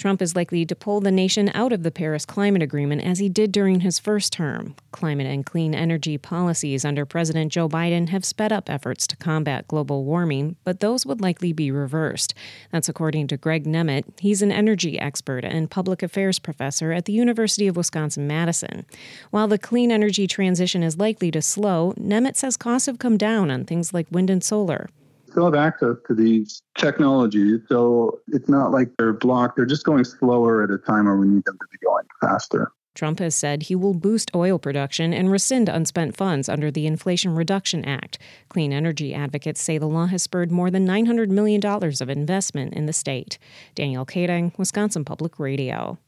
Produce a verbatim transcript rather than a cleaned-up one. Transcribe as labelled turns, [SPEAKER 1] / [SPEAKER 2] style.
[SPEAKER 1] Trump is likely to pull the nation out of the Paris Climate Agreement as he did during his first term. Climate and clean energy policies under President Joe Biden have sped up efforts to combat global warming, but those would likely be reversed. That's according to Greg Nemeth. He's an energy expert and public affairs professor at the University of Wisconsin-Madison. While the clean energy transition is likely to slow, Nemeth says costs have come down on things like wind and solar.
[SPEAKER 2] Still have access to these technologies, so it's not like they're blocked. They're just going slower at a time where we need them to be going faster.
[SPEAKER 1] Trump has said he will boost oil production and rescind unspent funds under the Inflation Reduction Act. Clean energy advocates say the law has spurred more than nine hundred million dollars of investment in the state. Danielle Kading, Wisconsin Public Radio.